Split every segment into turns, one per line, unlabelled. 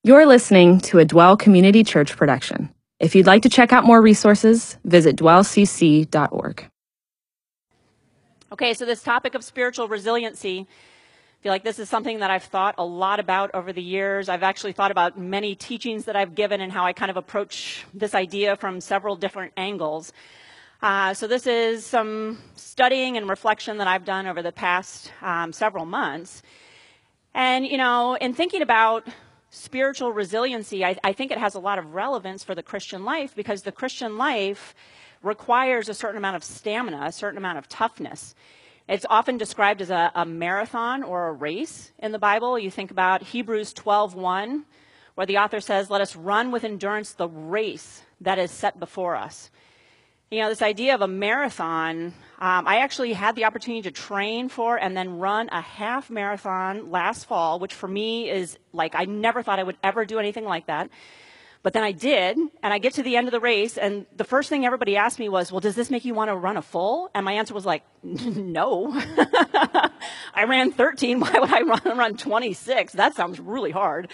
You're listening to a Dwell Community Church production. If you'd like to check out more resources, visit dwellcc.org.
Okay, so this topic of spiritual resiliency, I feel like this is something that I've thought a lot about over the years. I've actually thought about many teachings that I've given and how I kind of approach this idea from several different angles. So this is some studying and reflection that I've done over the past several months. And, you know, in thinking about spiritual resiliency, I think it has a lot of relevance for the Christian life because the Christian life requires a certain amount of stamina, a certain amount of toughness. It's often described as a marathon or a race in the Bible. You think about Hebrews 12:1, where the author says, "Let us run with endurance the race that is set before us." You know, this idea of a marathon, I actually had the opportunity to train for and then run a half marathon last fall, which for me is like, I never thought I would ever do anything like that. But then I did, and I get to the end of the race, and the first thing everybody asked me was, well, does this make you want to run a full? And my answer was like, no. I ran 13. Why would I run 26? That sounds really hard.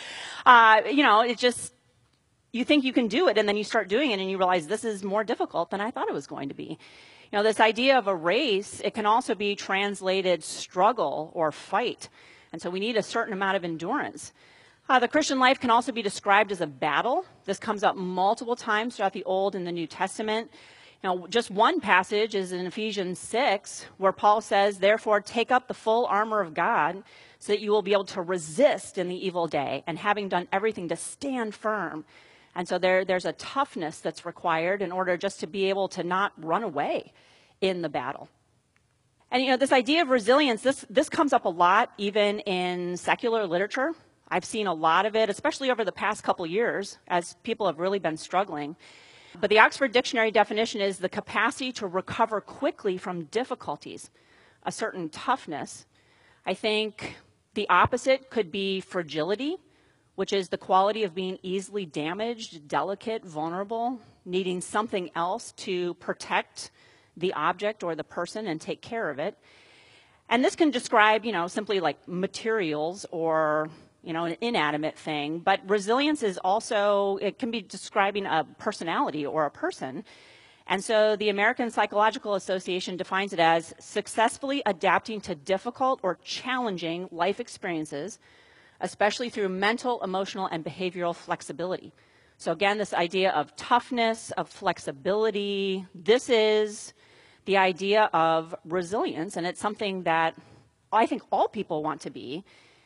You know, it just, you think you can do it, and then you start doing it, and you realize this is more difficult than I thought it was going to be. You know, this idea of a race, it can also be translated struggle or fight. And so we need a certain amount of endurance. The Christian life can also be described as a battle. This comes up multiple times throughout the Old and the New Testament. You know, just one passage is in Ephesians 6, where Paul says, "Therefore, take up the full armor of God, so that you will be able to resist in the evil day, and having done everything, to stand firm." And so there's a toughness that's required in order just to be able to not run away in the battle. And, you know, this idea of resilience, this comes up a lot, even in secular literature. I've seen a lot of it, especially over the past couple years, as people have really been struggling. But the Oxford Dictionary definition is the capacity to recover quickly from difficulties, a certain toughness. I think the opposite could be fragility, which is the quality of being easily damaged, delicate, vulnerable, needing something else to protect the object or the person and take care of it. And this can describe, you know, simply like materials or, you know, an inanimate thing. But resilience is also, it can be describing a personality or a person. And so the American Psychological Association defines it as successfully adapting to difficult or challenging life experiences, especially through mental, emotional, and behavioral flexibility. So again, this idea of toughness, of flexibility, this is the idea of resilience, and it's something that I think all people want to be.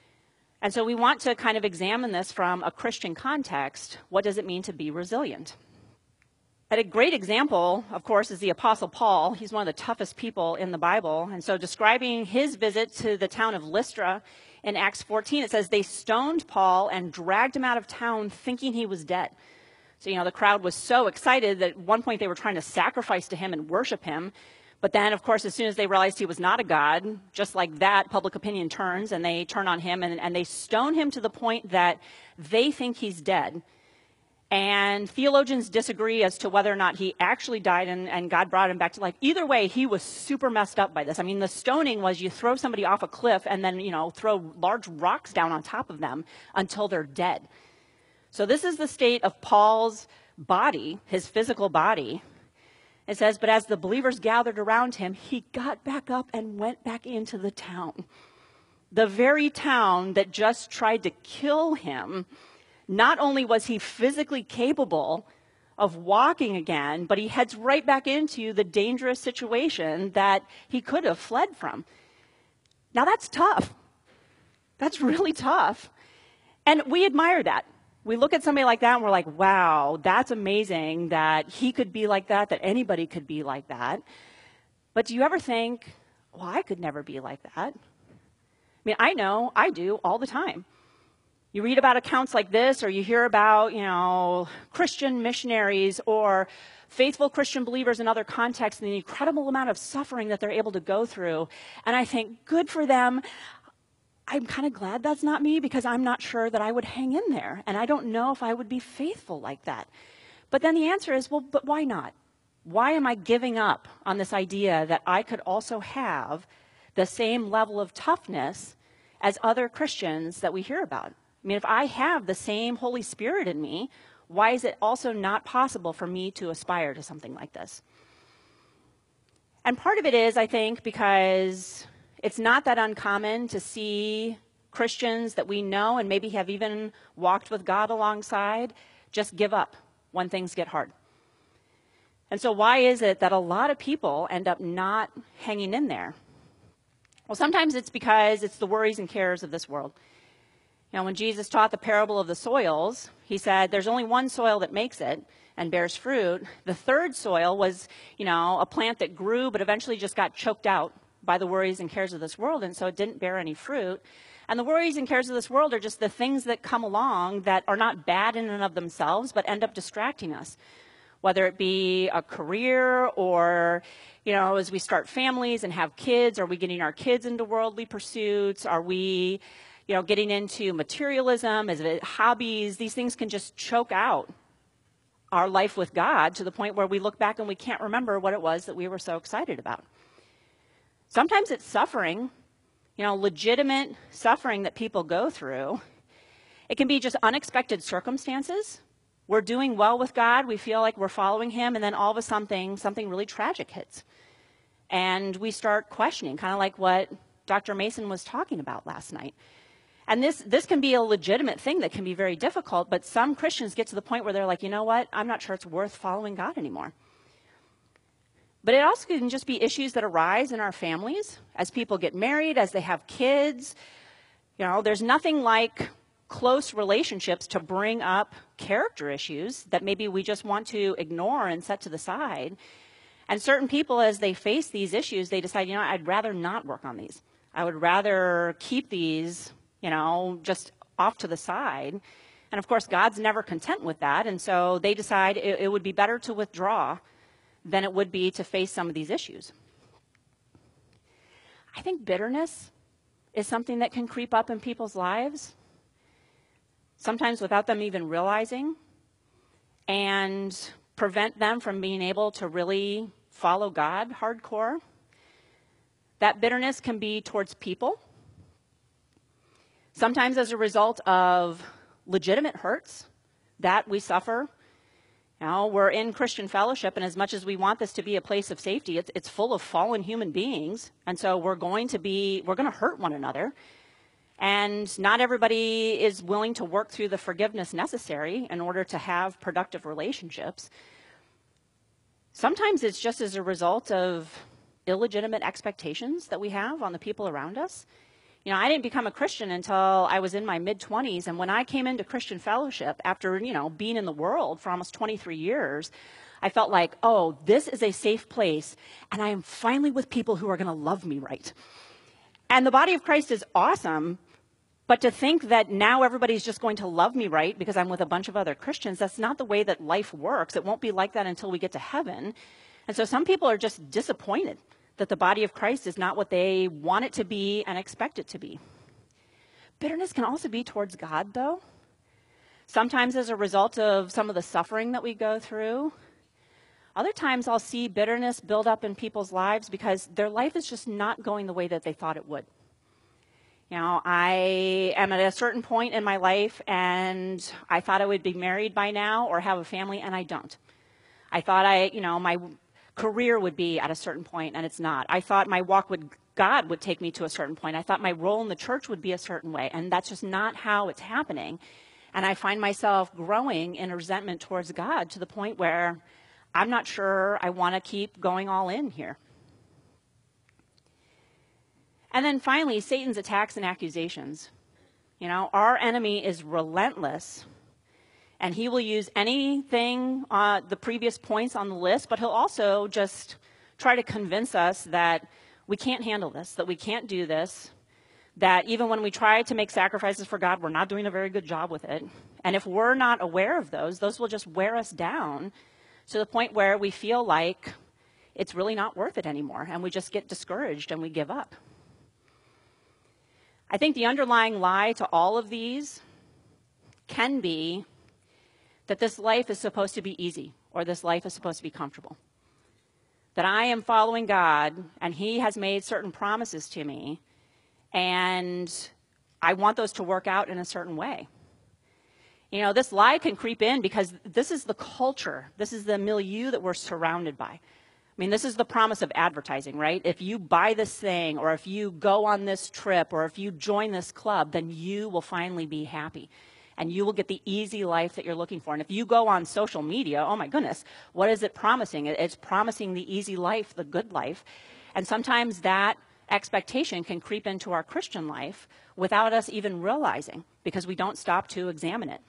And so we want to kind of examine this from a Christian context. What does it mean to be resilient? And a great example, of course, is the Apostle Paul. He's one of the toughest people in the Bible. And so describing his visit to the town of Lystra in Acts 14, it says, "They stoned Paul and dragged him out of town thinking he was dead." So, you know, the crowd was so excited that at one point they were trying to sacrifice to him and worship him. But then, of course, as soon as they realized he was not a god, just like that, public opinion turns and they turn on him and they stone him to the point that they think he's dead. And theologians disagree as to whether or not he actually died and God brought him back to life. Either way, he was super messed up by this. I mean, the stoning was you throw somebody off a cliff and then, you know, throw large rocks down on top of them until they're dead. So this is the state of Paul's body, his physical body. It says, "But as the believers gathered around him, he got back up and went back into the town." The very town that just tried to kill him. Not only was he physically capable of walking again, but he heads right back into the dangerous situation that he could have fled from. Now that's tough. That's really tough. And we admire that. We look at somebody like that and we're like, wow, that's amazing that he could be like that anybody could be like that. But do you ever think, well, I could never be like that? I mean, I know I do all the time. You read about accounts like this, or you hear about, you know, Christian missionaries or faithful Christian believers in other contexts and the incredible amount of suffering that they're able to go through. And I think, good for them. I'm kind of glad that's not me because I'm not sure that I would hang in there. And I don't know if I would be faithful like that. But then the answer is, well, but why not? Why am I giving up on this idea that I could also have the same level of toughness as other Christians that we hear about? I mean, if I have the same Holy Spirit in me, why is it also not possible for me to aspire to something like this? And part of it is, I think, because it's not that uncommon to see Christians that we know and maybe have even walked with God alongside just give up when things get hard. And so why is it that a lot of people end up not hanging in there? Well, sometimes it's because it's the worries and cares of this world. You know, when Jesus taught the parable of the soils, he said there's only one soil that makes it and bears fruit. The third soil was, you know, a plant that grew but eventually just got choked out by the worries and cares of this world, and so it didn't bear any fruit. And the worries and cares of this world are just the things that come along that are not bad in and of themselves but end up distracting us, whether it be a career or, you know, as we start families and have kids, are we getting our kids into worldly pursuits? Are we, you know, getting into materialism? Is it hobbies? These things can just choke out our life with God to the point where we look back and we can't remember what it was that we were so excited about. Sometimes it's suffering, you know, legitimate suffering that people go through. It can be just unexpected circumstances. We're doing well with God. We feel like we're following him. And then all of a sudden, something really tragic hits. And we start questioning, kind of like what Dr. Mason was talking about last night. And this can be a legitimate thing that can be very difficult, but some Christians get to the point where they're like, you know what, I'm not sure it's worth following God anymore. But it also can just be issues that arise in our families as people get married, as they have kids. You know, there's nothing like close relationships to bring up character issues that maybe we just want to ignore and set to the side. And certain people, as they face these issues, they decide, you know, I'd rather not work on these. I would rather keep these, you know, just off to the side. And of course, God's never content with that. And so they decide it would be better to withdraw than it would be to face some of these issues. I think bitterness is something that can creep up in people's lives, sometimes without them even realizing, and prevent them from being able to really follow God hardcore. That bitterness can be towards people, sometimes as a result of legitimate hurts that we suffer. You know, we're in Christian fellowship, and as much as we want this to be a place of safety, it's full of fallen human beings, and so we're going to hurt one another. And not everybody is willing to work through the forgiveness necessary in order to have productive relationships. Sometimes it's just as a result of illegitimate expectations that we have on the people around us. You know, I didn't become a Christian until I was in my mid-20s, and when I came into Christian fellowship after, you know, being in the world for almost 23 years, I felt like, oh, this is a safe place, and I am finally with people who are going to love me right. And the body of Christ is awesome, but to think that now everybody's just going to love me right because I'm with a bunch of other Christians, that's not the way that life works. It won't be like that until we get to heaven. And so some people are just disappointed that the body of Christ is not what they want it to be and expect it to be. Bitterness can also be towards God, though. Sometimes as a result of some of the suffering that we go through. Other times I'll see bitterness build up in people's lives because their life is just not going the way that they thought it would. You know, I am at a certain point in my life and I thought I would be married by now or have a family, and I don't. I thought my career would be at a certain point, and it's not. I thought my walk with God would take me to a certain point. I thought my role in the church would be a certain way, and that's just not how it's happening. And I find myself growing in resentment towards God to the point where I'm not sure I want to keep going all in here. And then finally, Satan's attacks and accusations. You know, our enemy is relentless, and he will use anything, the previous points on the list, but he'll also just try to convince us that we can't handle this, that we can't do this, that even when we try to make sacrifices for God, we're not doing a very good job with it. And if we're not aware of those will just wear us down to the point where we feel like it's really not worth it anymore, and we just get discouraged and we give up. I think the underlying lie to all of these can be that this life is supposed to be easy, or this life is supposed to be comfortable. That I am following God, and he has made certain promises to me, and I want those to work out in a certain way. You know, this lie can creep in because this is the culture. This is the milieu that we're surrounded by. I mean, this is the promise of advertising, right? If you buy this thing, or if you go on this trip, or if you join this club, then you will finally be happy. And you will get the easy life that you're looking for. And if you go on social media, oh my goodness, what is it promising? It's promising the easy life, the good life. And sometimes that expectation can creep into our Christian life without us even realizing, because we don't stop to examine it.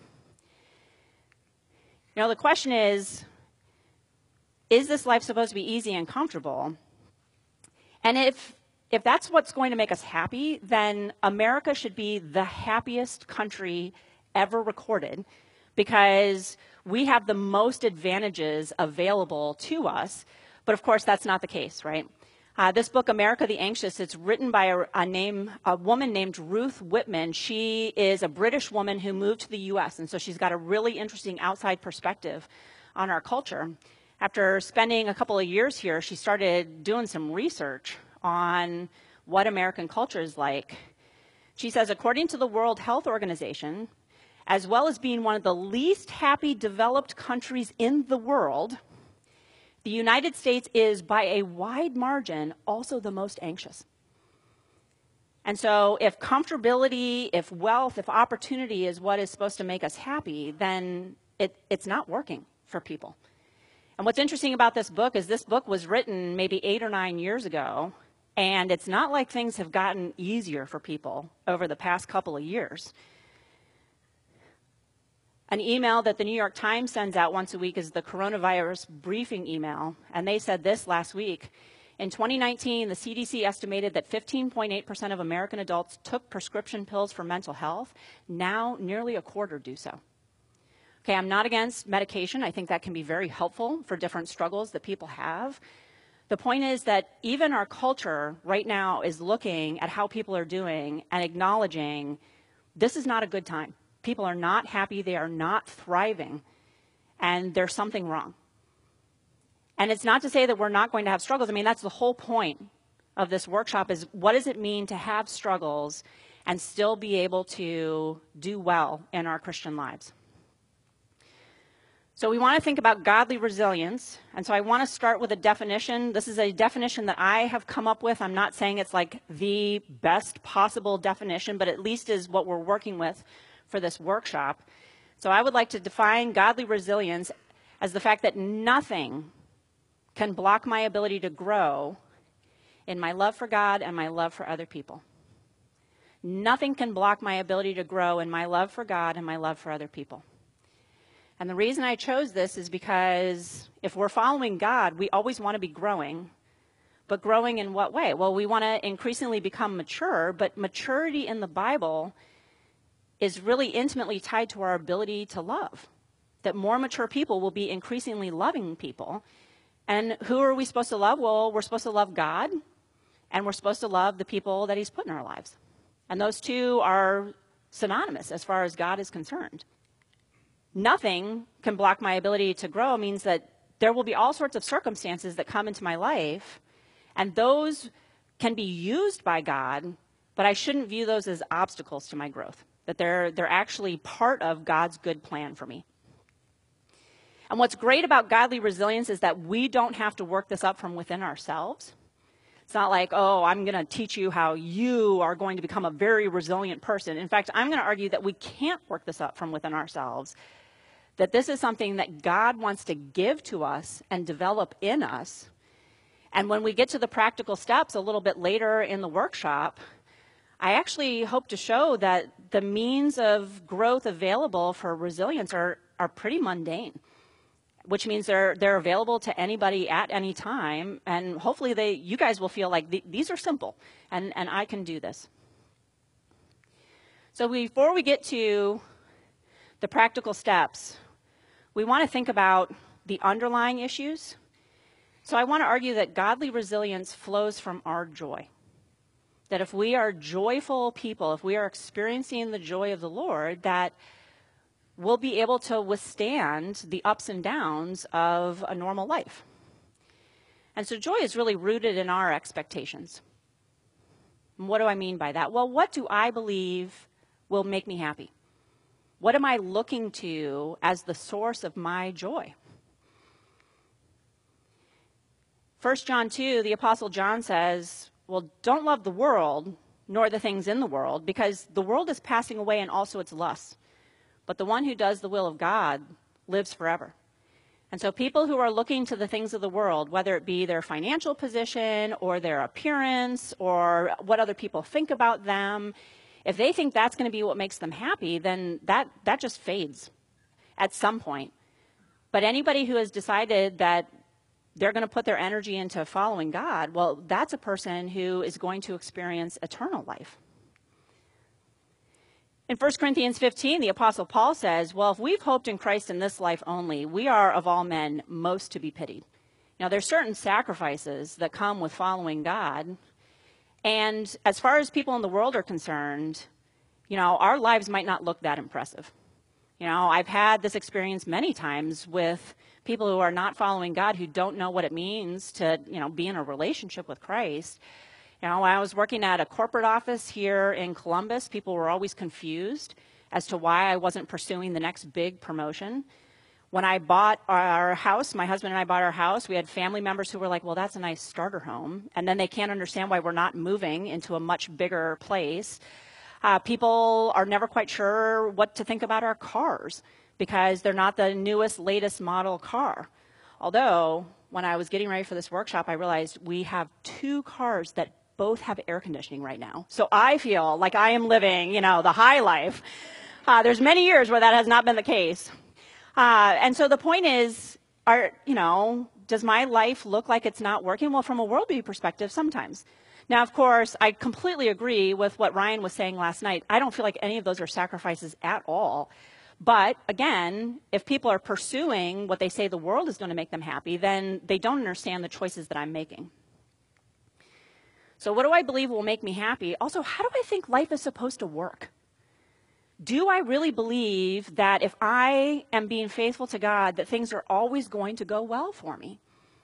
You know, the question is this life supposed to be easy and comfortable? And if that's what's going to make us happy, then America should be the happiest country ever recorded, because we have the most advantages available to us. But of course, that's not the case, right? This book, America the Anxious, it's written by a woman named Ruth Whitman. She is a British woman who moved to the U.S., and so she's got a really interesting outside perspective on our culture. After spending a couple of years here, she started doing some research on what American culture is like. She says, according to the World Health Organization, as well as being one of the least happy developed countries in the world, the United States is, by a wide margin, also the most anxious. And so if comfortability, if wealth, if opportunity is what is supposed to make us happy, then it's not working for people. And what's interesting about this book is this book was written maybe 8 or 9 years ago, and it's not like things have gotten easier for people over the past couple of years. An email that the New York Times sends out once a week is the coronavirus briefing email, and they said this last week. In 2019, the CDC estimated that 15.8% of American adults took prescription pills for mental health. Now, nearly a quarter do so. Okay, I'm not against medication. I think that can be very helpful for different struggles that people have. The point is that even our culture right now is looking at how people are doing and acknowledging this is not a good time. People are not happy, they are not thriving, and there's something wrong. And it's not to say that we're not going to have struggles. I mean, that's the whole point of this workshop, is what does it mean to have struggles and still be able to do well in our Christian lives? So we want to think about godly resilience, and so I want to start with a definition. This is a definition that I have come up with. I'm not saying it's like the best possible definition, but at least is what we're working with for this workshop. So I would like to define godly resilience as the fact that nothing can block my ability to grow in my love for God and my love for other people. Nothing can block my ability to grow in my love for God and my love for other people. And the reason I chose this is because if we're following God, we always want to be growing. But growing in what way? Well, we want to increasingly become mature, but maturity in the Bible is really intimately tied to our ability to love. That more mature people will be increasingly loving people. And who are we supposed to love? Well, we're supposed to love God, and we're supposed to love the people that he's put in our lives. And those two are synonymous as far as God is concerned. Nothing can block my ability to grow means that there will be all sorts of circumstances that come into my life, and those can be used by God, but I shouldn't view those as obstacles to my growth. That they're actually part of God's good plan for me. And what's great about godly resilience is that we don't have to work this up from within ourselves. It's not like, oh, I'm going to teach you how you are going to become a very resilient person. In fact, I'm going to argue that we can't work this up from within ourselves. That this is something that God wants to give to us and develop in us. And when we get to the practical steps a little bit later in the workshop, I actually hope to show that the means of growth available for resilience are pretty mundane, which means they're available to anybody at any time, and hopefully you guys will feel like these are simple, and I can do this. So before we get to the practical steps, we want to think about the underlying issues. So I want to argue that godly resilience flows from our joy. That if we are joyful people, if we are experiencing the joy of the Lord, that we'll be able to withstand the ups and downs of a normal life. And so joy is really rooted in our expectations. And what do I mean by that? Well, what do I believe will make me happy? What am I looking to as the source of my joy? 1 John 2, the Apostle John says, well, don't love the world, nor the things in the world, because the world is passing away and also its lusts. But the one who does the will of God lives forever. And so people who are looking to the things of the world, whether it be their financial position or their appearance or what other people think about them, if they think that's going to be what makes them happy, then that just fades at some point. But anybody who has decided that they're going to put their energy into following God, well, that's a person who is going to experience eternal life. In 1 Corinthians 15, the Apostle Paul says, well, if we've hoped in Christ in this life only, we are of all men most to be pitied. Now, there's certain sacrifices that come with following God. And as far as people in the world are concerned, our lives might not look that impressive. I've had this experience many times with people who are not following God, who don't know what it means to, be in a relationship with Christ. When I was working at a corporate office here in Columbus, people were always confused as to why I wasn't pursuing the next big promotion. When I bought our house, my husband and I bought our house, we had family members who were like, well, that's a nice starter home. And then they can't understand why we're not moving into a much bigger place. People are never quite sure what to think about our cars because they're not the newest, latest model car. Although, when I was getting ready for this workshop, I realized we have 2 cars that both have air conditioning right now. So I feel like I am living, the high life. There's many years where that has not been the case. And so the point is, does my life look like it's not working? Well, from a worldview perspective, sometimes. Now, of course, I completely agree with what Ryan was saying last night. I don't feel like any of those are sacrifices at all. But again, if people are pursuing what they say the world is going to make them happy, then they don't understand the choices that I'm making. So what do I believe will make me happy? Also, how do I think life is supposed to work? Do I really believe that if I am being faithful to God, that things are always going to go well for me?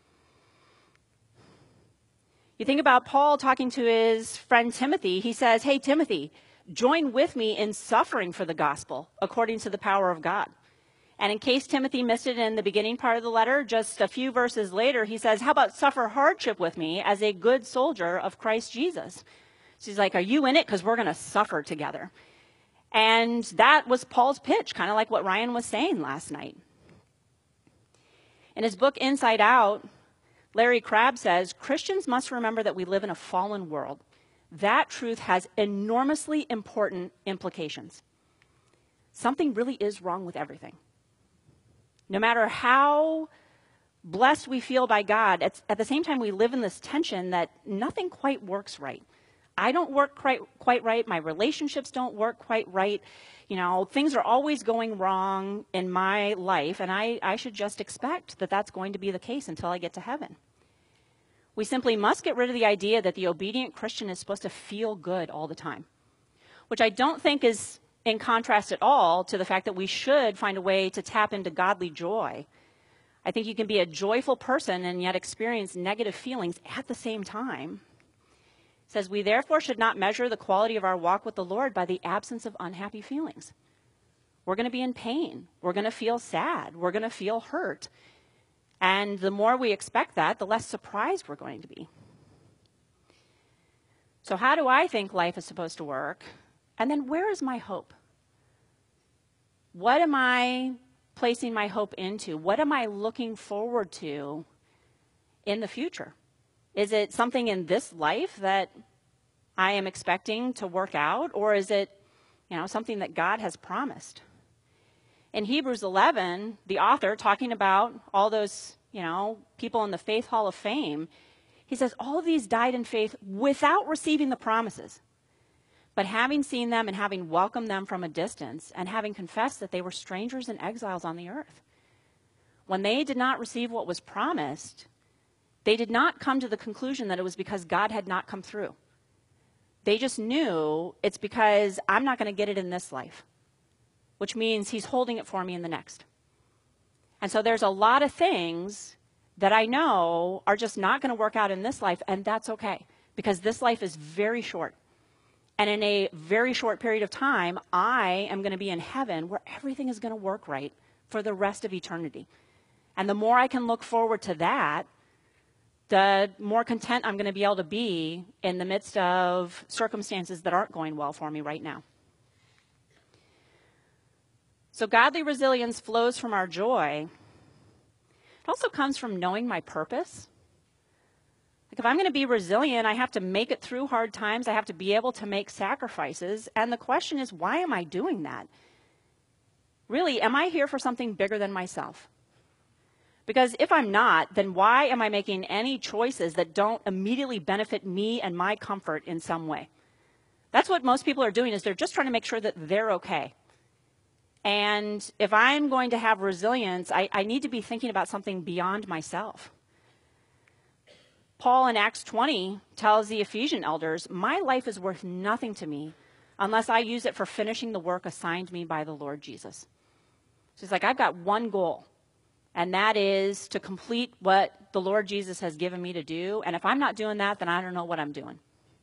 You think about Paul talking to his friend Timothy. He says, hey, Timothy, join with me in suffering for the gospel according to the power of God. And in case Timothy missed it in the beginning part of the letter, just a few verses later, he says, how about suffer hardship with me as a good soldier of Christ Jesus? So he's like, are you in it? Because we're going to suffer together. And that was Paul's pitch, kind of like what Ryan was saying last night. In his book, Inside Out, Larry Crabb says, Christians must remember that we live in a fallen world. That truth has enormously important implications. Something really is wrong with everything. No matter how blessed we feel by God, at the same time we live in this tension that nothing quite works right. I don't work quite right. My relationships don't work quite right. Things are always going wrong in my life, and I should just expect that that's going to be the case until I get to heaven. We simply must get rid of the idea that the obedient Christian is supposed to feel good all the time, which I don't think is in contrast at all to the fact that we should find a way to tap into godly joy. I think you can be a joyful person and yet experience negative feelings at the same time. It says, we therefore should not measure the quality of our walk with the Lord by the absence of unhappy feelings. We're going to be in pain. We're going to feel sad. We're going to feel hurt. And the more we expect that, the less surprised we're going to be. So how do I think life is supposed to work? And then where is my hope? What am I placing my hope into? What am I looking forward to in the future? Is it something in this life that I am expecting to work out? Or is it, something that God has promised? In Hebrews 11, the author, talking about all those, people in the Faith Hall of Fame, he says, all of these died in faith without receiving the promises. But having seen them and having welcomed them from a distance and having confessed that they were strangers and exiles on the earth. When they did not receive what was promised, they did not come to the conclusion that it was because God had not come through. They just knew it's because I'm not going to get it in this life, which means he's holding it for me in the next. And so there's a lot of things that I know are just not going to work out in this life, and that's okay, because this life is very short. And in a very short period of time, I am going to be in heaven where everything is going to work right for the rest of eternity. And the more I can look forward to that, the more content I'm going to be able to be in the midst of circumstances that aren't going well for me right now. So godly resilience flows from our joy. It also comes from knowing my purpose. Like if I'm going to be resilient, I have to make it through hard times. I have to be able to make sacrifices. And the question is, why am I doing that? Really, am I here for something bigger than myself? Because if I'm not, then why am I making any choices that don't immediately benefit me and my comfort in some way? That's what most people are doing, is they're just trying to make sure that they're okay. And if I'm going to have resilience, I need to be thinking about something beyond myself. Paul in Acts 20 tells the Ephesian elders, my life is worth nothing to me unless I use it for finishing the work assigned me by the Lord Jesus. So he's like, I've got one goal, and that is to complete what the Lord Jesus has given me to do. And if I'm not doing that, then I don't know what I'm doing.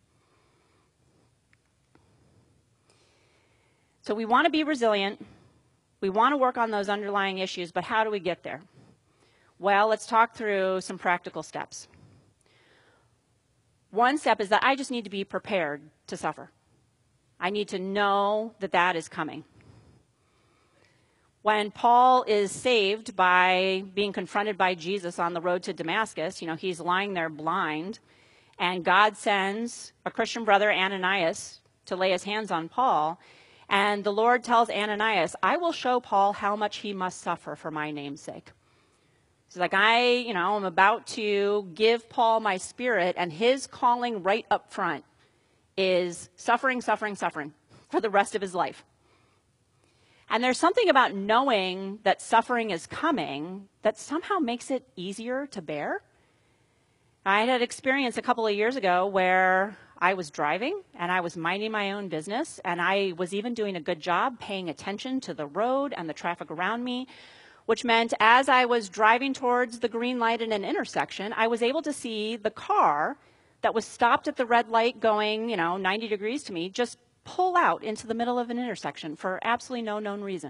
So we want to be resilient. We want to work on those underlying issues, but how do we get there? Well, let's talk through some practical steps. One step is that I just need to be prepared to suffer. I need to know that that is coming. When Paul is saved by being confronted by Jesus on the road to Damascus, he's lying there blind, and God sends a Christian brother, Ananias, to lay his hands on Paul. And the Lord tells Ananias, I will show Paul how much he must suffer for my name's sake. He's like, I'm about to give Paul my spirit, and his calling right up front is suffering, suffering, suffering for the rest of his life. And there's something about knowing that suffering is coming that somehow makes it easier to bear. I had an experience a couple of years ago where I was driving and I was minding my own business, and I was even doing a good job paying attention to the road and the traffic around me, which meant as I was driving towards the green light in an intersection, I was able to see the car that was stopped at the red light going, 90 degrees to me, just pull out into the middle of an intersection for absolutely no known reason.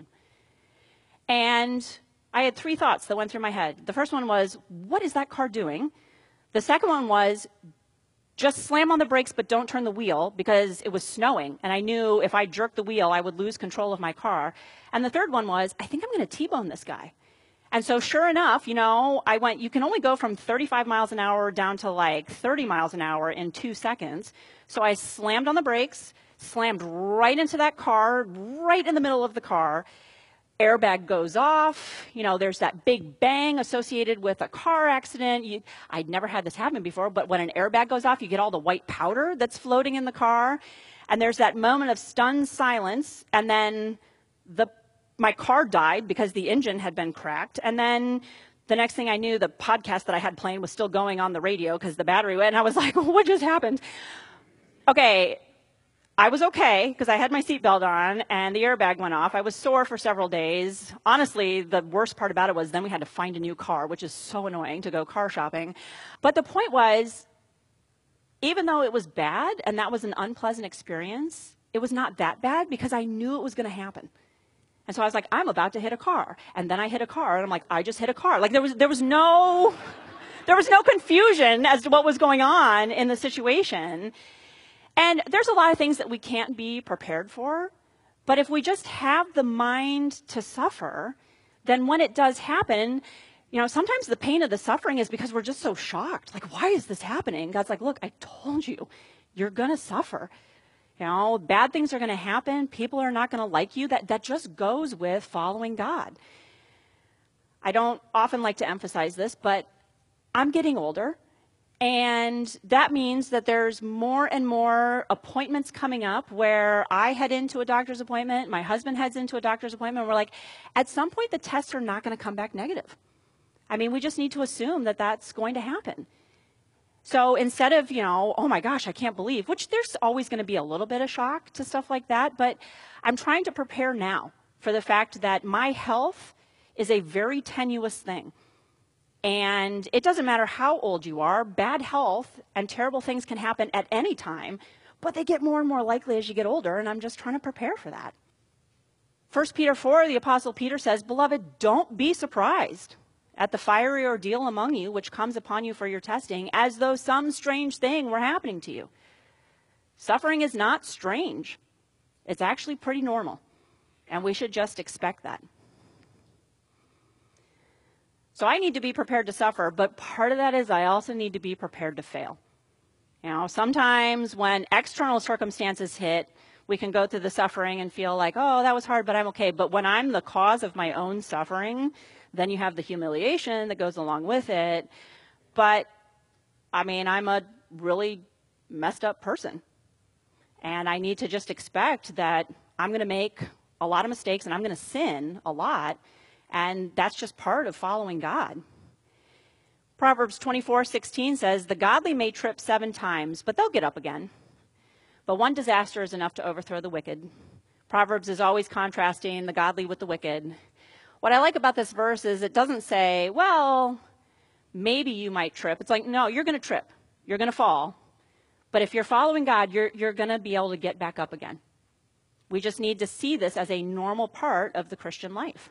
And I had three thoughts that went through my head. The first one was, what is that car doing? The second one was, just slam on the brakes but don't turn the wheel, because it was snowing, and I knew if I jerked the wheel, I would lose control of my car. And the third one was, I think I'm going to T-bone this guy. And so sure enough, I went, you can only go from 35 miles an hour down to like 30 miles an hour in 2 seconds. So I slammed on the brakes, slammed right into that car, right in the middle of the car. Airbag goes off. There's that big bang associated with a car accident. I'd never had this happen before, but when an airbag goes off, you get all the white powder that's floating in the car. And there's that moment of stunned silence. And then my car died because the engine had been cracked. And then the next thing I knew, the podcast that I had playing was still going on the radio because the battery went. And I was like, what just happened? Okay. I was okay because I had my seatbelt on and the airbag went off. I was sore for several days. Honestly, the worst part about it was then we had to find a new car, which is so annoying to go car shopping. But the point was, even though it was bad and that was an unpleasant experience, it was not that bad because I knew it was going to happen. And so I was like, I'm about to hit a car. And then I hit a car and I'm like, I just hit a car. Like there was no confusion as to what was going on in the situation. And there's a lot of things that we can't be prepared for, but if we just have the mind to suffer, then when it does happen, sometimes the pain of the suffering is because we're just so shocked. Like, why is this happening? God's like, look, I told you, you're going to suffer. Bad things are going to happen. People are not going to like you. That just goes with following God. I don't often like to emphasize this, but I'm getting older. And that means that there's more and more appointments coming up where I head into a doctor's appointment, my husband heads into a doctor's appointment, and we're like, at some point the tests are not going to come back negative. We just need to assume that that's going to happen. So instead of, oh my gosh, I can't believe, which there's always going to be a little bit of shock to stuff like that, but I'm trying to prepare now for the fact that my health is a very tenuous thing. And it doesn't matter how old you are, bad health and terrible things can happen at any time, but they get more and more likely as you get older, and I'm just trying to prepare for that. 1 Peter 4, the Apostle Peter says, "Beloved, don't be surprised at the fiery ordeal among you, which comes upon you for your testing, as though some strange thing were happening to you." Suffering is not strange. It's actually pretty normal, and we should just expect that. So I need to be prepared to suffer, but part of that is I also need to be prepared to fail. You know, sometimes when external circumstances hit, we can go through the suffering and feel like, oh, that was hard, but I'm okay. But when I'm the cause of my own suffering, then you have the humiliation that goes along with it. But, I mean, I'm a really messed up person. And I need to just expect that I'm going to make a lot of mistakes and I'm going to sin a lot. And that's just part of following God. Proverbs 24:16 says, "The godly may trip 7 times, but they'll get up again. But one disaster is enough to overthrow the wicked." Proverbs is always contrasting the godly with the wicked. What I like about this verse is it doesn't say, well, maybe you might trip. It's like, no, you're going to trip. You're going to fall. But if you're following God, you're going to be able to get back up again. We just need to see this as a normal part of the Christian life.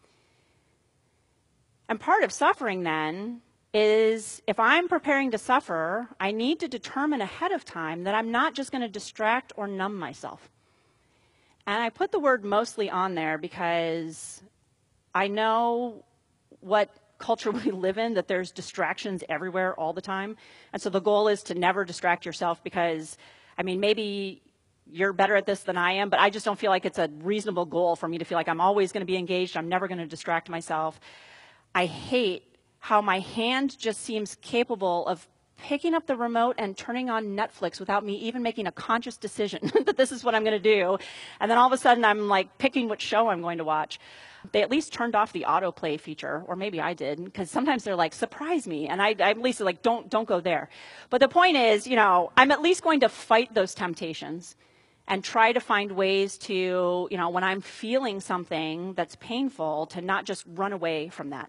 And part of suffering then is if I'm preparing to suffer, I need to determine ahead of time that I'm not just going to distract or numb myself. And I put the word mostly on there because I know what culture we live in, that there's distractions everywhere all the time. And so the goal is to never distract yourself because, I mean, maybe you're better at this than I am, but I just don't feel like it's a reasonable goal for me to feel like I'm always going to be engaged. I'm never going to distract myself. I hate how my hand just seems capable of picking up the remote and turning on Netflix without me even making a conscious decision that this is what I'm going to do. And then all of a sudden I'm like picking which show I'm going to watch. They at least turned off the autoplay feature, or maybe I did, because sometimes they're like, surprise me. And I'm at least like, don't go there. But the point is, you know, I'm at least going to fight those temptations and try to find ways to, you know, when I'm feeling something that's painful, to not just run away from that.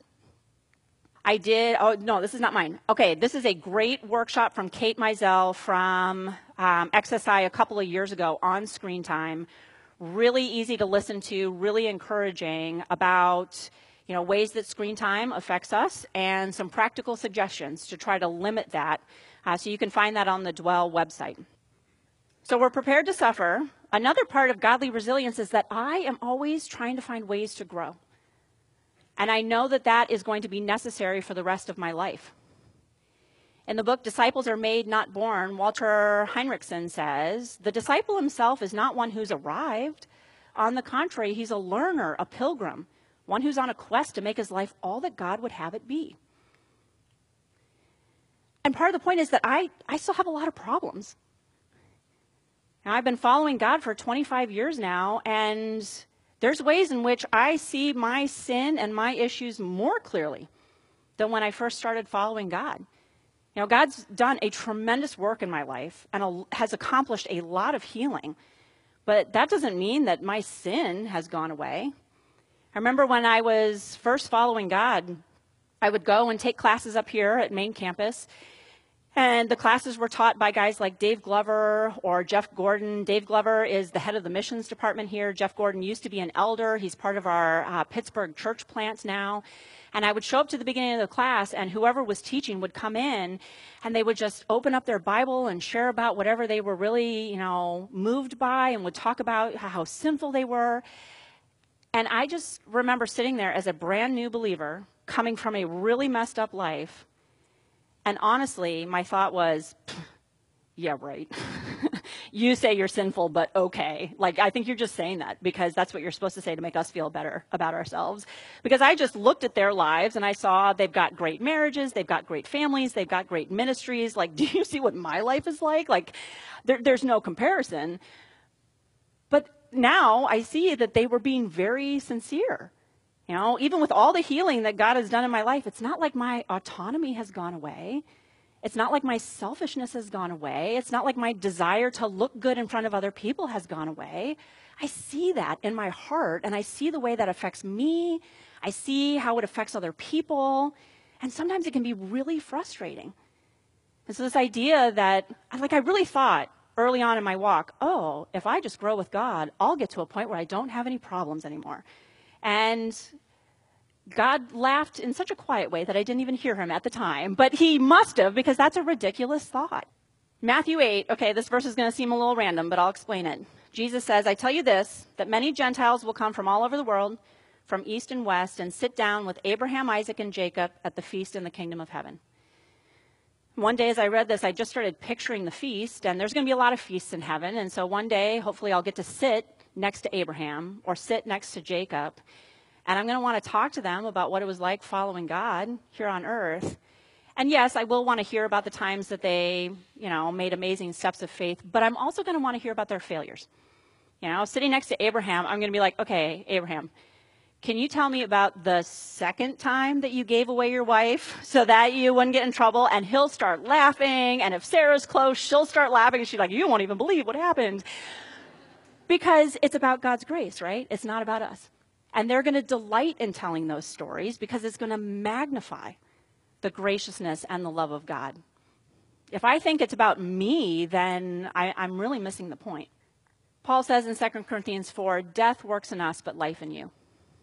This is not mine. Okay, this is a great workshop from Kate Mizell from XSI a couple of years ago on screen time. Really easy to listen to, really encouraging about, you know, ways that screen time affects us and some practical suggestions to try to limit that. So you can find that on the Dwell website. So we're prepared to suffer. Another part of godly resilience is that I am always trying to find ways to grow. And I know that that is going to be necessary for the rest of my life. In the book, Disciples Are Made, Not Born, Walter Heinrichsen says, the disciple himself is not one who's arrived. On the contrary, he's a learner, a pilgrim, one who's on a quest to make his life all that God would have it be. And part of the point is that I still have a lot of problems. Now, I've been following God for 25 years now, and there's ways in which I see my sin and my issues more clearly than when I first started following God. You know, God's done a tremendous work in my life and has accomplished a lot of healing, but that doesn't mean that my sin has gone away. I remember when I was first following God, I would go and take classes up here at Main Campus, and the classes were taught by guys like Dave Glover or Jeff Gordon. Dave Glover is the head of the missions department here. Jeff Gordon used to be an elder. He's part of our Pittsburgh church plant now. And I would show up to the beginning of the class, and whoever was teaching would come in, and they would just open up their Bible and share about whatever they were really, you know, moved by, and would talk about how sinful they were. And I just remember sitting there as a brand new believer, coming from a really messed up life. And honestly, my thought was, yeah, right. You say you're sinful, but okay. Like, I think you're just saying that because that's what you're supposed to say to make us feel better about ourselves. Because I just looked at their lives and I saw they've got great marriages, they've got great families, they've got great ministries. Like, do you see what my life is like? Like, there's no comparison. But now I see that they were being very sincere. You know, even with all the healing that God has done in my life, it's not like my autonomy has gone away. It's not like my selfishness has gone away. It's not like my desire to look good in front of other people has gone away. I see that in my heart, and I see the way that affects me. I see how it affects other people, and sometimes it can be really frustrating. And so this idea that, like, I really thought early on in my walk, oh, if I just grow with God, I'll get to a point where I don't have any problems anymore. And God laughed in such a quiet way that I didn't even hear him at the time, but he must have, because that's a ridiculous thought. Matthew 8, okay, this verse is going to seem a little random, but I'll explain it. Jesus says, I tell you this, that many Gentiles will come from all over the world, from east and west, and sit down with Abraham, Isaac, and Jacob at the feast in the kingdom of heaven. One day as I read this, I just started picturing the feast, and there's going to be a lot of feasts in heaven, and so one day, hopefully I'll get to sit next to Abraham or sit next to Jacob, and I'm going to want to talk to them about what it was like following God here on earth. And yes, I will want to hear about the times that they, made amazing steps of faith, but I'm also going to want to hear about their failures. Sitting next to Abraham, I'm going to be like, okay, Abraham, can you tell me about the second time that you gave away your wife so that you wouldn't get in trouble? And he'll start laughing, and if Sarah's close, she'll start laughing, and she's like, you won't even believe what happened. Because it's about God's grace, right? It's not about us. And they're going to delight in telling those stories because it's going to magnify the graciousness and the love of God. If I think it's about me, then I'm really missing the point. Paul says in 2 Corinthians 4, death works in us, but life in you.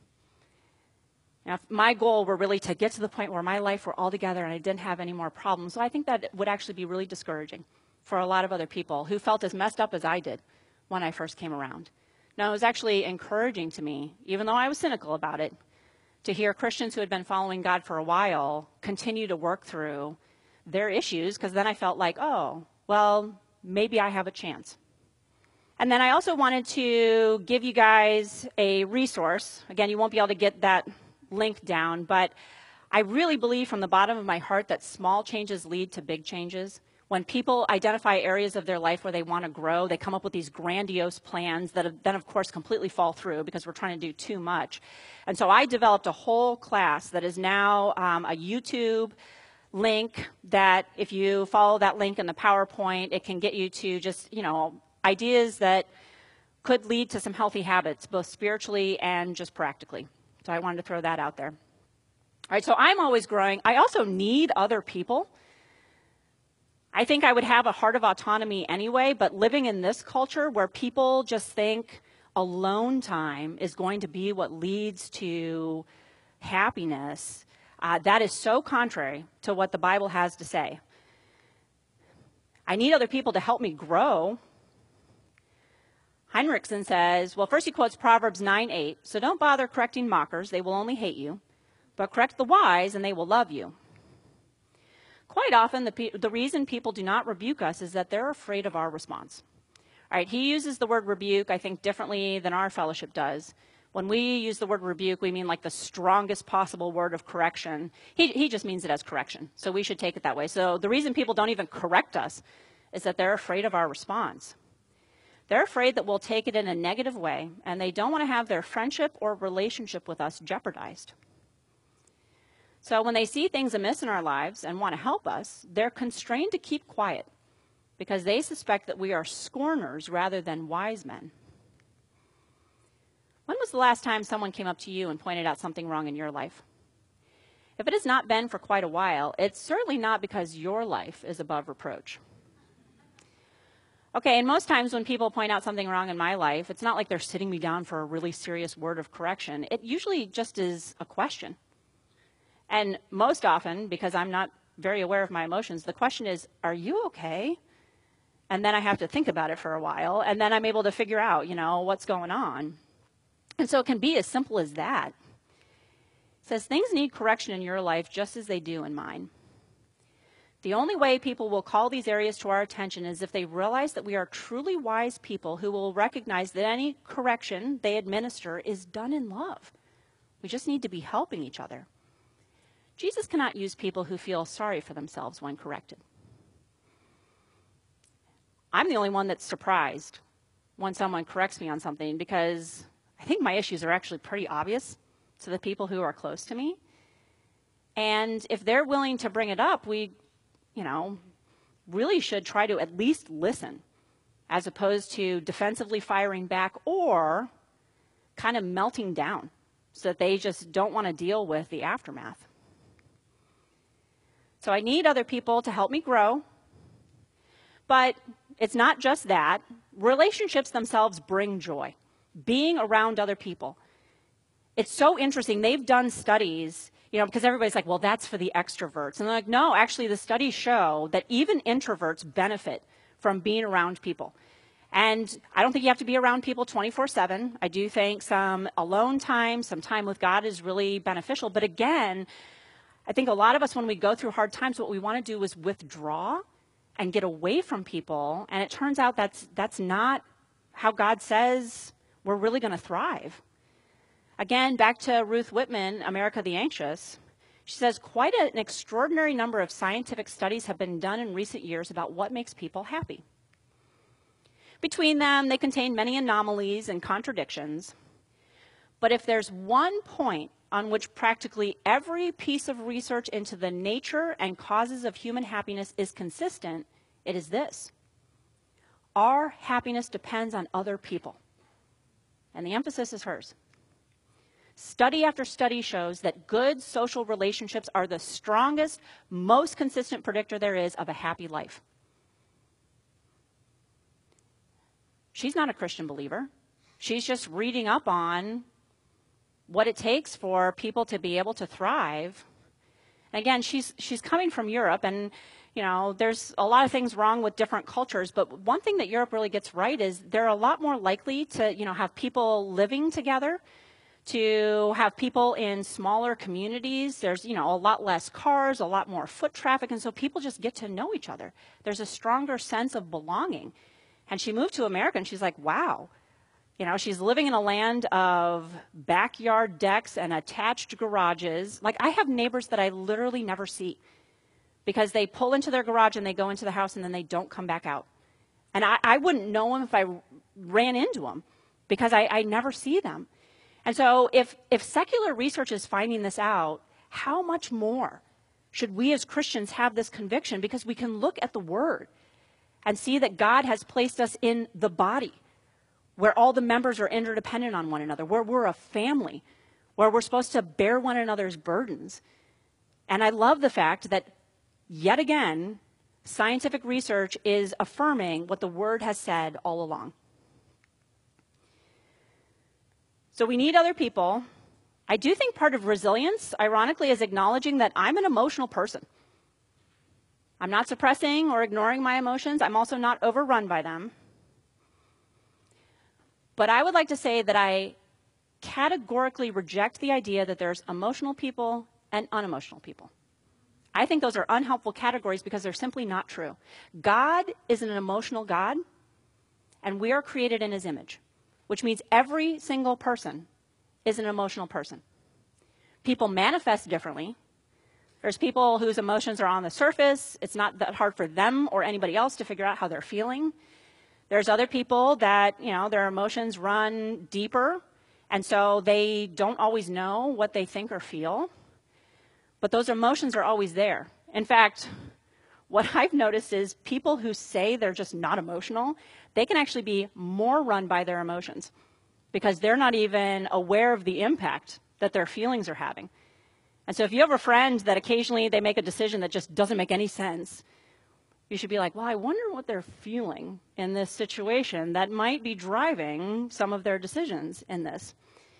Now, if my goal were really to get to the point where my life were all together and I didn't have any more problems, so I think that would actually be really discouraging for a lot of other people who felt as messed up as I did when I first came around. Now, it was actually encouraging to me, even though I was cynical about it, to hear Christians who had been following God for a while continue to work through their issues, because then I felt like, oh, well, maybe I have a chance. And then I also wanted to give you guys a resource. Again, you won't be able to get that link down, but I really believe from the bottom of my heart that small changes lead to big changes. When people identify areas of their life where they want to grow, they come up with these grandiose plans that then, of course, completely fall through because we're trying to do too much. And so I developed a whole class that is now a YouTube link that if you follow that link in the PowerPoint, it can get you to just, ideas that could lead to some healthy habits, both spiritually and just practically. So I wanted to throw that out there. All right, so I'm always growing. I also need other people. I think I would have a heart of autonomy anyway, but living in this culture where people just think alone time is going to be what leads to happiness, that is so contrary to what the Bible has to say. I need other people to help me grow. Heinrichsen says, well, first he quotes Proverbs 9:8, so don't bother correcting mockers, they will only hate you, but correct the wise and they will love you. Quite often, the reason people do not rebuke us is that they're afraid of our response. All right, he uses the word rebuke, I think, differently than our fellowship does. When we use the word rebuke, we mean like the strongest possible word of correction. He just means it as correction, so we should take it that way. So the reason people don't even correct us is that they're afraid of our response. They're afraid that we'll take it in a negative way, and they don't want to have their friendship or relationship with us jeopardized. So when they see things amiss in our lives and want to help us, they're constrained to keep quiet because they suspect that we are scorners rather than wise men. When was the last time someone came up to you and pointed out something wrong in your life? If it has not been for quite a while, it's certainly not because your life is above reproach. Okay, and most times when people point out something wrong in my life, it's not like they're sitting me down for a really serious word of correction. It usually just is a question. And most often, because I'm not very aware of my emotions, the question is, are you okay? And then I have to think about it for a while, and then I'm able to figure out, what's going on. And so it can be as simple as that. It says, things need correction in your life just as they do in mine. The only way people will call these areas to our attention is if they realize that we are truly wise people who will recognize that any correction they administer is done in love. We just need to be helping each other. Jesus cannot use people who feel sorry for themselves when corrected. I'm the only one that's surprised when someone corrects me on something because I think my issues are actually pretty obvious to the people who are close to me. And if they're willing to bring it up, we, really should try to at least listen as opposed to defensively firing back or kind of melting down so that they just don't want to deal with the aftermath. So I need other people to help me grow. But it's not just that. Relationships themselves bring joy. Being around other people. It's so interesting. They've done studies, because everybody's like, well, that's for the extroverts. And they're like, no, actually the studies show that even introverts benefit from being around people. And I don't think you have to be around people 24/7. I do think some alone time, some time with God is really beneficial. But again, I think a lot of us, when we go through hard times, what we want to do is withdraw and get away from people. And it turns out that's not how God says we're really going to thrive. Again, back to Ruth Whitman, America the Anxious. She says, quite an extraordinary number of scientific studies have been done in recent years about what makes people happy. Between them, they contain many anomalies and contradictions. But if there's one point on which practically every piece of research into the nature and causes of human happiness is consistent, it is this. Our happiness depends on other people. And the emphasis is hers. Study after study shows that good social relationships are the strongest, most consistent predictor there is of a happy life. She's not a Christian believer. She's just reading up on what it takes for people to be able to thrive. And again, she's coming from Europe, and there's a lot of things wrong with different cultures, but one thing that Europe really gets right is they're a lot more likely to have people living together, to have people in smaller communities. There's, a lot less cars, a lot more foot traffic, and so people just get to know each other. There's a stronger sense of belonging. And she moved to America, and she's like, wow. She's living in a land of backyard decks and attached garages. Like, I have neighbors that I literally never see because they pull into their garage and they go into the house and then they don't come back out. And I wouldn't know them if I ran into them because I never see them. And so if secular research is finding this out, how much more should we as Christians have this conviction? Because we can look at the Word and see that God has placed us in the body, where all the members are interdependent on one another, where we're a family, where we're supposed to bear one another's burdens. And I love the fact that, yet again, scientific research is affirming what the Word has said all along. So we need other people. I do think part of resilience, ironically, is acknowledging that I'm an emotional person. I'm not suppressing or ignoring my emotions. I'm also not overrun by them. But I would like to say that I categorically reject the idea that there's emotional people and unemotional people. I think those are unhelpful categories because they're simply not true. God is an emotional God, and we are created in His image, which means every single person is an emotional person. People manifest differently. There's people whose emotions are on the surface. It's not that hard for them or anybody else to figure out how they're feeling. There's other people that, their emotions run deeper, and so they don't always know what they think or feel. But those emotions are always there. In fact, what I've noticed is people who say they're just not emotional, they can actually be more run by their emotions because they're not even aware of the impact that their feelings are having. And so if you have a friend that occasionally they make a decision that just doesn't make any sense, you should be like, well, I wonder what they're feeling in this situation that might be driving some of their decisions in this.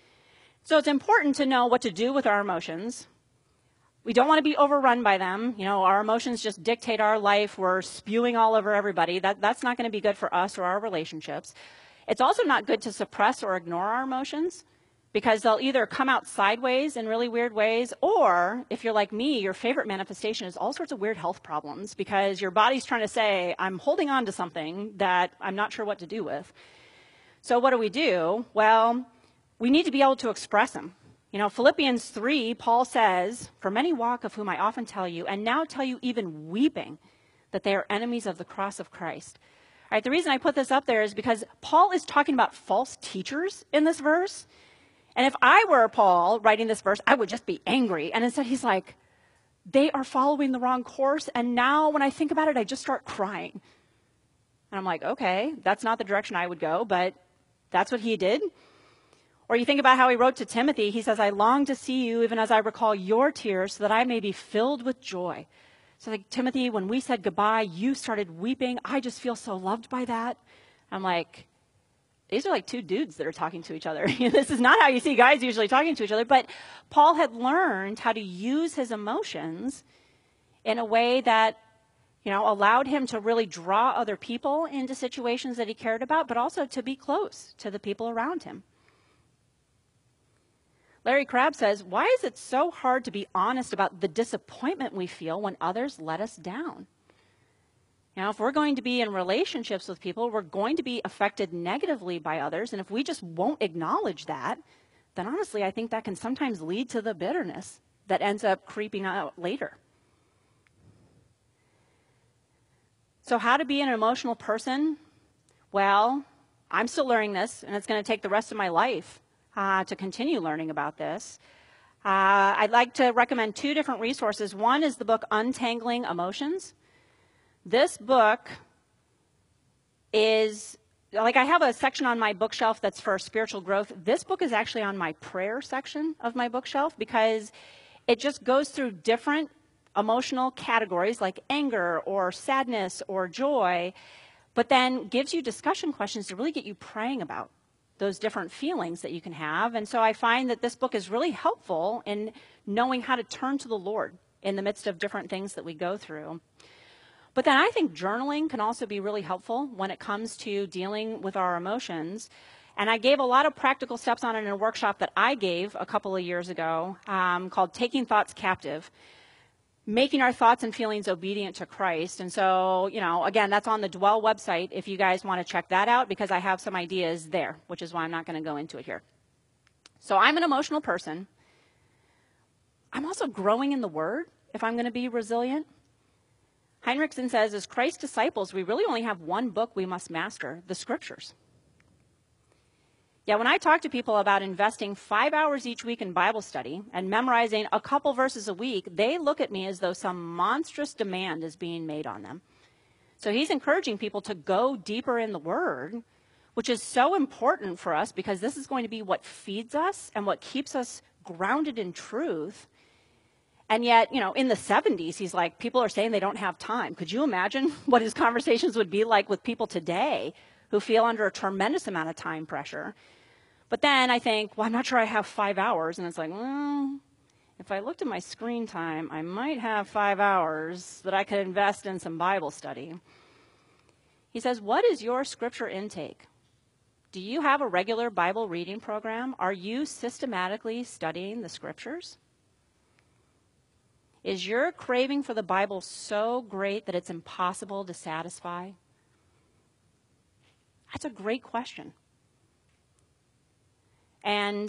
So it's important to know what to do with our emotions. We don't want to be overrun by them. Our emotions just dictate our life. We're spewing all over everybody. That's not going to be good for us or our relationships. It's also not good to suppress or ignore our emotions because they'll either come out sideways in really weird ways, or if you're like me, your favorite manifestation is all sorts of weird health problems because your body's trying to say, I'm holding on to something that I'm not sure what to do with. So what do? Well, we need to be able to express them. Philippians 3, Paul says, for many walk, of whom I often tell you, and now tell you even weeping, that they are enemies of the cross of Christ. All right, the reason I put this up there is because Paul is talking about false teachers in this verse. And if I were Paul writing this verse, I would just be angry. And instead he's like, they are following the wrong course. And now when I think about it, I just start crying. And I'm like, okay, that's not the direction I would go, but that's what he did. Or you think about how he wrote to Timothy. He says, I long to see you even as I recall your tears so that I may be filled with joy. So like, Timothy, when we said goodbye, you started weeping. I just feel so loved by that. I'm like, these are like two dudes that are talking to each other. This is not how you see guys usually talking to each other. But Paul had learned how to use his emotions in a way that, allowed him to really draw other people into situations that he cared about, but also to be close to the people around him. Larry Crabb says, why is it so hard to be honest about the disappointment we feel when others let us down? If we're going to be in relationships with people, we're going to be affected negatively by others. And if we just won't acknowledge that, then honestly, I think that can sometimes lead to the bitterness that ends up creeping out later. So how to be an emotional person? Well, I'm still learning this, and it's going to take the rest of my life to continue learning about this. I'd like to recommend two different resources. One is the book Untangling Emotions. This book is, like, I have a section on my bookshelf that's for spiritual growth. This book is actually on my prayer section of my bookshelf because it just goes through different emotional categories like anger or sadness or joy, but then gives you discussion questions to really get you praying about those different feelings that you can have. And so I find that this book is really helpful in knowing how to turn to the Lord in the midst of different things that we go through. But then I think journaling can also be really helpful when it comes to dealing with our emotions. And I gave a lot of practical steps on it in a workshop that I gave a couple of years ago called Taking Thoughts Captive, making our thoughts and feelings obedient to Christ. And so, again, that's on the Dwell website if you guys want to check that out, because I have some ideas there, which is why I'm not going to go into it here. So I'm an emotional person. I'm also growing in the Word if I'm going to be resilient. Heinrichsen says, as Christ's disciples, we really only have one book we must master, the Scriptures. Yeah, when I talk to people about investing 5 hours each week in Bible study and memorizing a couple verses a week, they look at me as though some monstrous demand is being made on them. So he's encouraging people to go deeper in the Word, which is so important for us because this is going to be what feeds us and what keeps us grounded in truth. And yet, in the 70s, he's like, people are saying they don't have time. Could you imagine what his conversations would be like with people today who feel under a tremendous amount of time pressure? But then I think, well, I'm not sure I have 5 hours. And it's like, well, if I looked at my screen time, I might have 5 hours that I could invest in some Bible study. He says, what is your scripture intake? Do you have a regular Bible reading program? Are you systematically studying the Scriptures? Is your craving for the Bible so great that it's impossible to satisfy? That's a great question. And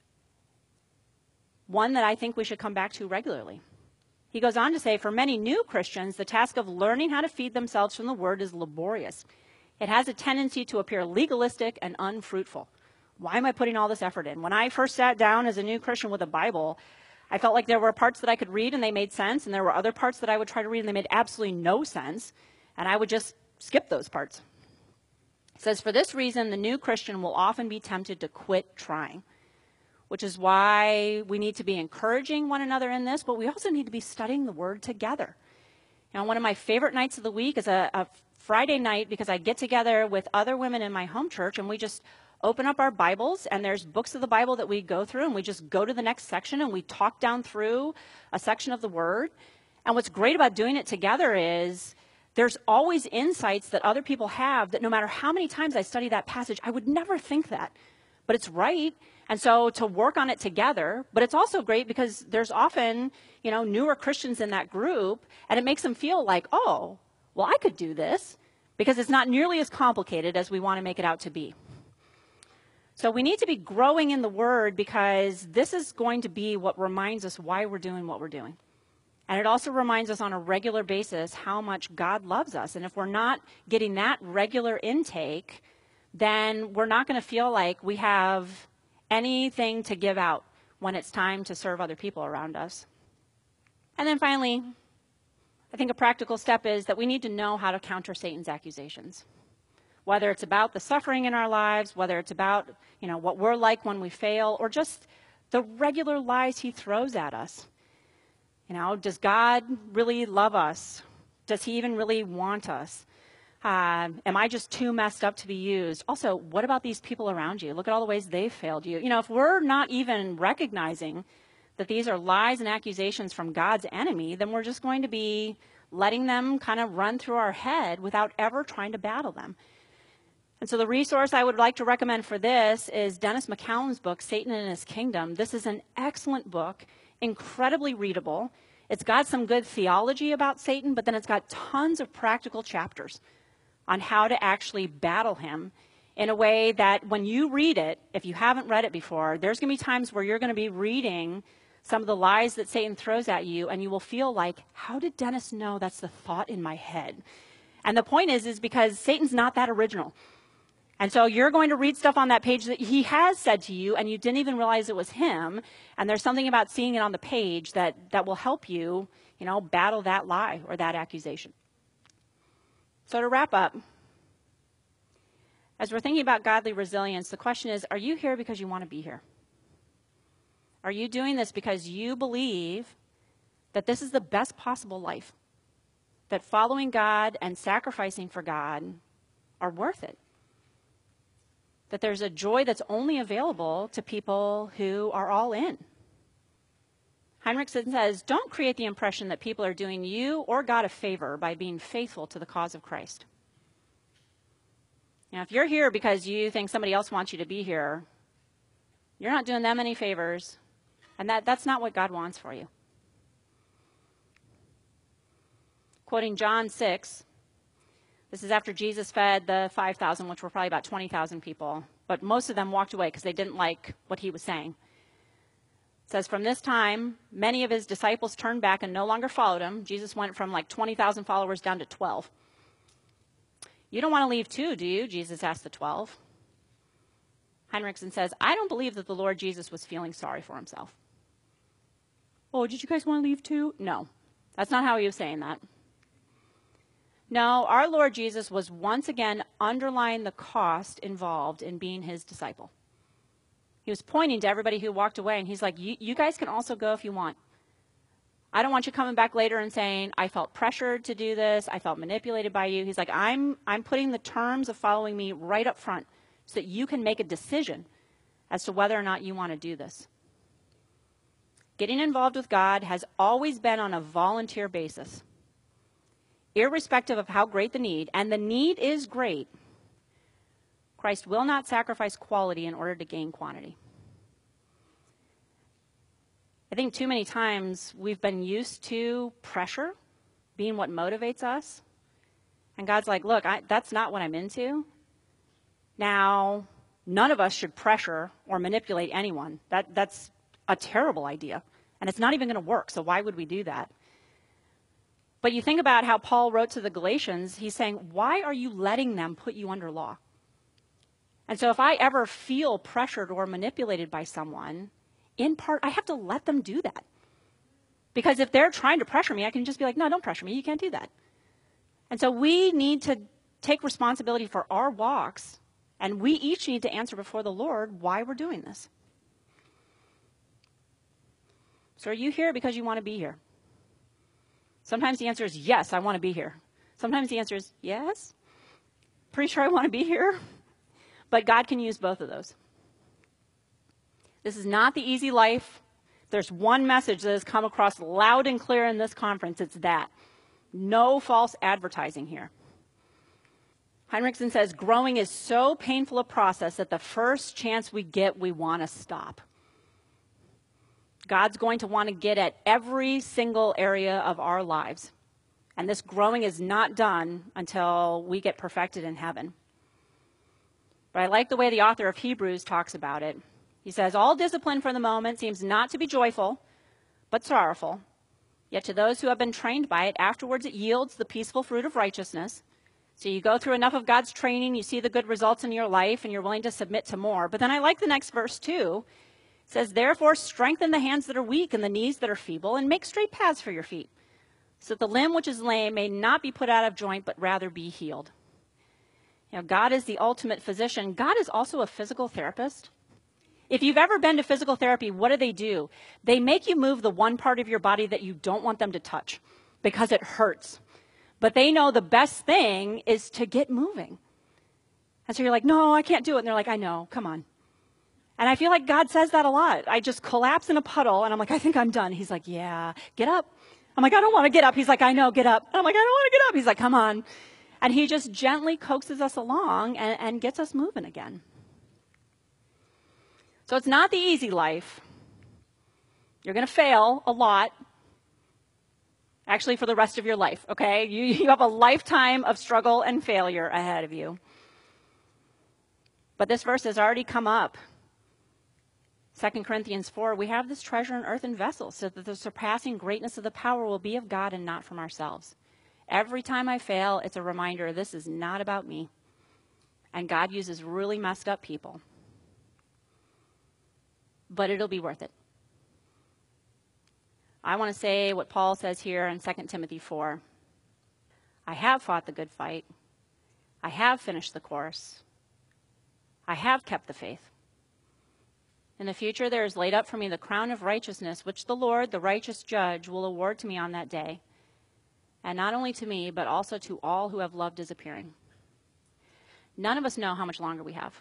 one that I think we should come back to regularly. He goes on to say, for many new Christians, the task of learning how to feed themselves from the Word is laborious. It has a tendency to appear legalistic and unfruitful. Why am I putting all this effort in? When I first sat down as a new Christian with a Bible, I felt like there were parts that I could read and they made sense, and there were other parts that I would try to read and they made absolutely no sense, and I would just skip those parts. It says, for this reason, the new Christian will often be tempted to quit trying, which is why we need to be encouraging one another in this, but we also need to be studying the Word together. One of my favorite nights of the week is a Friday night because I get together with other women in my home church and we just open up our Bibles and there's books of the Bible that we go through and we just go to the next section and we talk down through a section of the Word. And what's great about doing it together is there's always insights that other people have that no matter how many times I study that passage, I would never think that. But it's right. And so to work on it together, but it's also great because there's often, newer Christians in that group, and it makes them feel like, oh, well, I could do this because it's not nearly as complicated as we want to make it out to be. So we need to be growing in the Word because this is going to be what reminds us why we're doing what we're doing. And it also reminds us on a regular basis how much God loves us. And if we're not getting that regular intake, then we're not going to feel like we have anything to give out when it's time to serve other people around us. And then finally, I think a practical step is that we need to know how to counter Satan's accusations. Whether it's about the suffering in our lives, whether it's about, what we're like when we fail, or just the regular lies he throws at us. Does God really love us? Does he even really want us? Am I just too messed up to be used? Also, what about these people around you? Look at all the ways they've failed you. If we're not even recognizing that these are lies and accusations from God's enemy, then we're just going to be letting them kind of run through our head without ever trying to battle them. And so the resource I would like to recommend for this is Dennis McCallum's book, Satan and His Kingdom. This is an excellent book, incredibly readable. It's got some good theology about Satan, but then it's got tons of practical chapters on how to actually battle him in a way that when you read it, if you haven't read it before, there's going to be times where you're going to be reading some of the lies that Satan throws at you, and you will feel like, how did Dennis know that's the thought in my head? And the point is because Satan's not that original. And so you're going to read stuff on that page that he has said to you, and you didn't even realize it was him. And there's something about seeing it on the page that will help you, battle that lie or that accusation. So to wrap up, as we're thinking about godly resilience, the question is, are you here because you want to be here? Are you doing this because you believe that this is the best possible life? That following God and sacrificing for God are worth it? That there's a joy that's only available to people who are all in? Heinrichsen says, don't create the impression that people are doing you or God a favor by being faithful to the cause of Christ. If you're here because you think somebody else wants you to be here, you're not doing them any favors, and that's not what God wants for you. Quoting John 6, this is after Jesus fed the 5,000, which were probably about 20,000 people, but most of them walked away because they didn't like what he was saying. It says, from this time, many of his disciples turned back and no longer followed him. Jesus went from 20,000 followers down to 12. You don't want to leave too, do you? Jesus asked the 12. Heinrichsen says, I don't believe that the Lord Jesus was feeling sorry for himself. Oh, did you guys want to leave too? No, that's not how he was saying that. No, our Lord Jesus was once again underlying the cost involved in being his disciple. He was pointing to everybody who walked away, and he's like, you guys can also go if you want. I don't want you coming back later and saying, I felt pressured to do this, I felt manipulated by you. He's like, I'm putting the terms of following me right up front so that you can make a decision as to whether or not you want to do this. Getting involved with God has always been on a volunteer basis. Irrespective of how great the need, and the need is great, Christ will not sacrifice quality in order to gain quantity. I think too many times we've been used to pressure being what motivates us. And God's like, look, that's not what I'm into. Now, none of us should pressure or manipulate anyone. That's a terrible idea. And it's not even going to work, so why would we do that? But you think about how Paul wrote to the Galatians, he's saying, why are you letting them put you under law? And so if I ever feel pressured or manipulated by someone, in part, I have to let them do that. Because if they're trying to pressure me, I can just be like, no, don't pressure me. You can't do that. And so we need to take responsibility for our walks, and we each need to answer before the Lord why we're doing this. So are you here because you want to be here? Sometimes the answer is yes, I want to be here. Sometimes the answer is yes, pretty sure I want to be here. But God can use both of those. This is not the easy life. There's one message that has come across loud and clear in this conference. It's that. No false advertising here. Heinrichsen says, growing is so painful a process that the first chance we get, we want to stop. God's going to want to get at every single area of our lives. And this growing is not done until we get perfected in heaven. But I like the way the author of Hebrews talks about it. He says, all discipline for the moment seems not to be joyful, but sorrowful. Yet to those who have been trained by it, afterwards it yields the peaceful fruit of righteousness. So you go through enough of God's training, you see the good results in your life, and you're willing to submit to more. But then I like the next verse too. It says, therefore strengthen the hands that are weak and the knees that are feeble, and make straight paths for your feet, so that the limb which is lame may not be put out of joint, but rather be healed. God is the ultimate physician. God is also a physical therapist. If you've ever been to physical therapy, what do? They make you move the one part of your body that you don't want them to touch because it hurts. But they know the best thing is to get moving. And so you're like, no, I can't do it. And they're like, I know, come on. And I feel like God says that a lot. I just collapse in a puddle and I'm like, I think I'm done. He's like, yeah, get up. I'm like, I don't want to get up. He's like, I know, get up. And I'm like, I don't want to get up. He's like, come on. And he just gently coaxes us along and gets us moving again. So it's not the easy life. You're going to fail a lot. Actually, for the rest of your life, okay? You have a lifetime of struggle and failure ahead of you. But this verse has already come up. 2 Corinthians 4, we have this treasure in earthen vessels so that the surpassing greatness of the power will be of God and not from ourselves. Every time I fail, it's a reminder this is not about me. And God uses really messed up people. But it'll be worth it. I want to say what Paul says here in 2 Timothy 4. I have fought the good fight. I have finished the course. I have kept the faith. In the future, there is laid up for me the crown of righteousness, which the Lord, the righteous judge, will award to me on that day. And not only to me, but also to all who have loved his appearing. None of us know how much longer we have.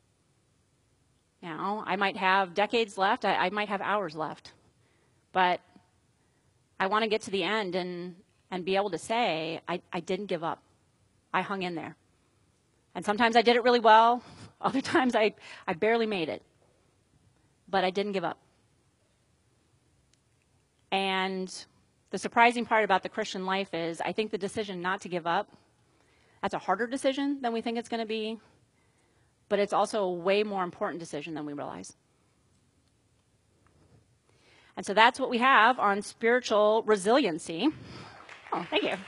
Now, I might have decades left. I might have hours left. But I want to get to the end and be able to say, I didn't give up. I hung in there. And sometimes I did it really well. Other times I barely made it. But I didn't give up. And the surprising part about the Christian life is I think the decision not to give up, that's a harder decision than we think it's going to be. But it's also a way more important decision than we realize. And so that's what we have on spiritual resiliency. Oh, thank you.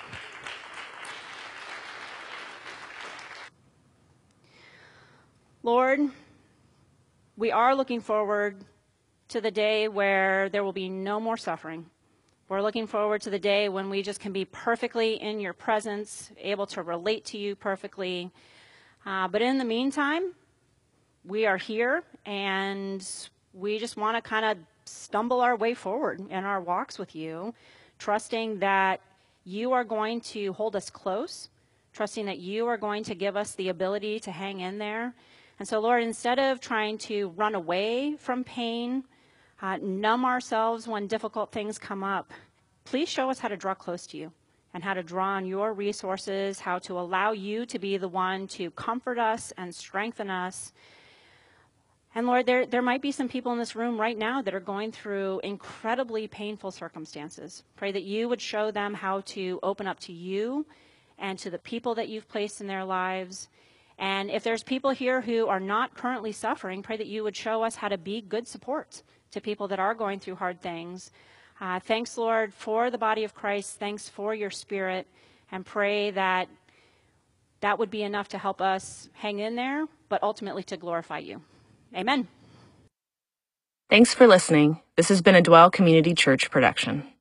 Lord, we are looking forward to the day where there will be no more suffering. We're looking forward to the day when we just can be perfectly in your presence, able to relate to you perfectly. But in the meantime, we are here and we just want to kind of stumble our way forward in our walks with you, trusting that you are going to hold us close, trusting that you are going to give us the ability to hang in there. And so, Lord, instead of trying to run away from pain, numb ourselves when difficult things come up, please show us how to draw close to you and how to draw on your resources, how to allow you to be the one to comfort us and strengthen us. And Lord, there might be some people in this room right now that are going through incredibly painful circumstances. Pray that you would show them how to open up to you and to the people that you've placed in their lives. And if there's people here who are not currently suffering, pray that you would show us how to be good support to people that are going through hard things. Thanks, Lord, for the body of Christ. Thanks for your Spirit. And pray that that would be enough to help us hang in there, but ultimately to glorify you. Amen.
Thanks for listening. This has been a Dwell Community Church production.